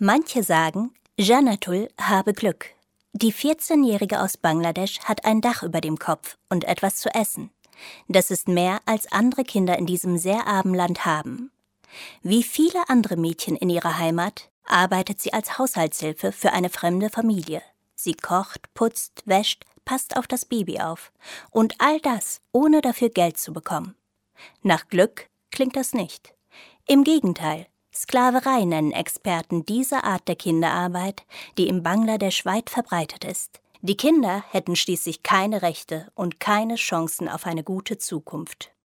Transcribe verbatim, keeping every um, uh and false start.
Manche sagen, Janatul habe Glück. Die vierzehnjährige aus Bangladesch hat ein Dach über dem Kopf und etwas zu essen. Das ist mehr, als andere Kinder in diesem sehr armen Land haben. Wie viele andere Mädchen in ihrer Heimat arbeitet sie als Haushaltshilfe für eine fremde Familie. Sie kocht, putzt, wäscht, passt auf das Baby auf. Und all das, ohne dafür Geld zu bekommen. Nach Glück klingt das nicht. Im Gegenteil, Sklaverei nennen Experten diese Art der Kinderarbeit, die in Bangladesch weit verbreitet ist. Die Kinder hätten schließlich keine Rechte und keine Chancen auf eine gute Zukunft.